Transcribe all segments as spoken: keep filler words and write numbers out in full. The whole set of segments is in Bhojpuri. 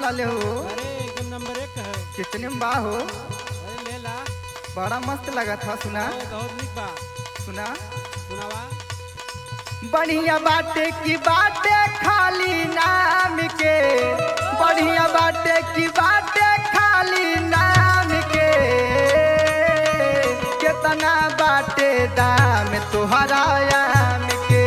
वाले हो? अरे एकदम नंबर एक है। कितने में बा हो? अरे ले ला। बड़ा मस्त लगा था। सुना अरे बहुत निक बा। सुना सुनावा। बढ़िया बाटे की बाटे खाली नाम के, बढ़िया बाटे की बाटे खाली नाम के, कितना बाटे दाम तुहरा आम के।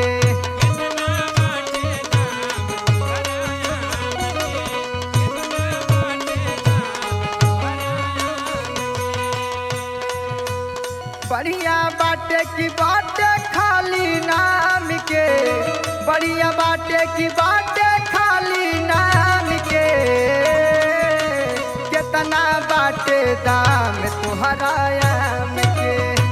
बढ़िया बाटे की बाटे खाली नाम के, बढ़िया बाटे की बाटे खाली नाम के, कितना बाटे दाम तुहरा आम के।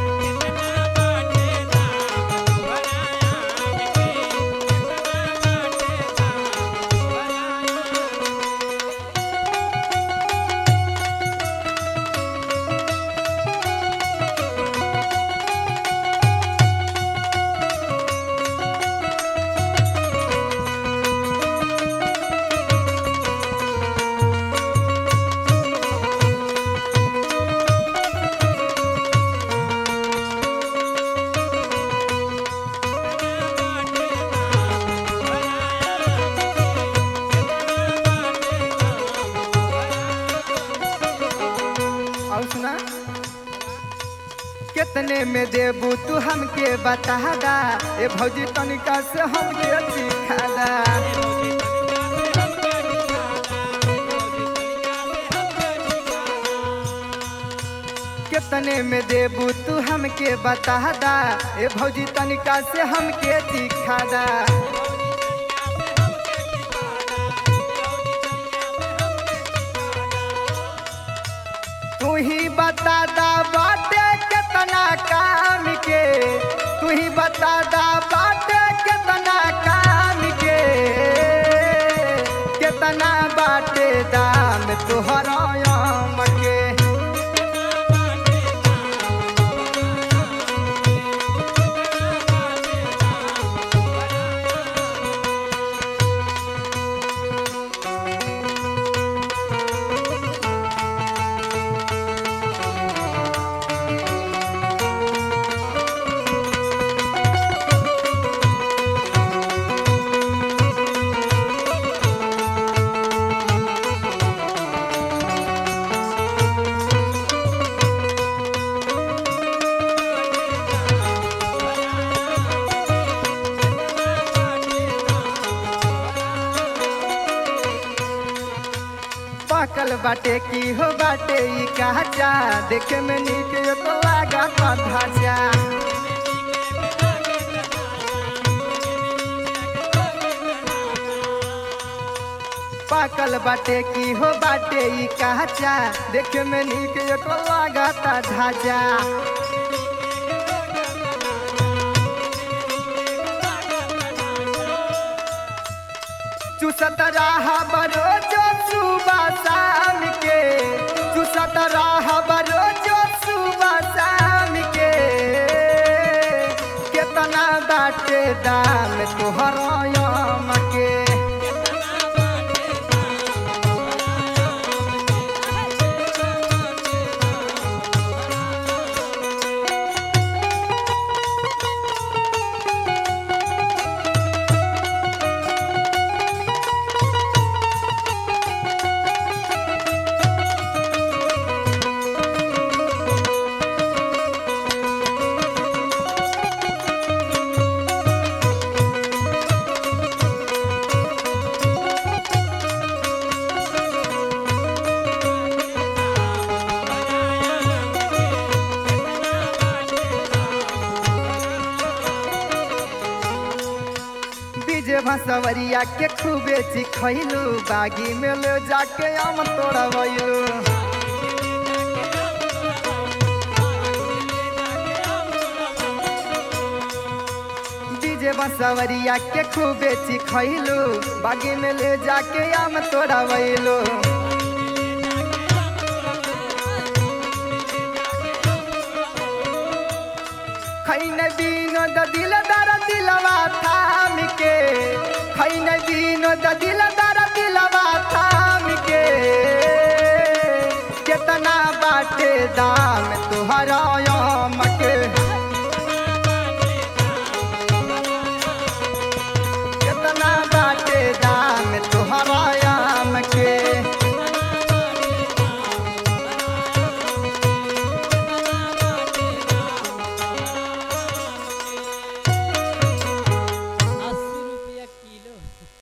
और सुना कितने में देबू तू हमके बता दा, ए भौजी तनिका से हमके सिखा दा। कितने में देबू तू हमके बता दा, ए भौजी तनिका से हमके सिखा दा। तू ही बता दा बाटे कितना काम के, तू ही बता दा बाटे कितना काम के, कितना बाटे दाम तुहरा आम के। पाकल बाटे की हो बाटे ई काचा, देखे में नीक यो तो लागा ढांचा। पाकल बाटे की हो बाटे ई काचा, देखे में नीक यो तो लागा ढांचा। चुसत रहा बरोजो सुबह शाम के, चुसत रहा बरोजो सुबह शाम के, कितना बाटे दाम तुहरा आम के। भसवरिया के खूबे चिखैलू, बागी में ले जाके आम तोड़वैलू। डीजे भसवरिया के खूबे चिखैलू, बागी में ले जाके आम तोड़वैलू। खैन बीनो द दिलदार दिलवा थाम के, खैन बीनो द दिलदार दिलवा थाम के, बाटे दाम तुहरा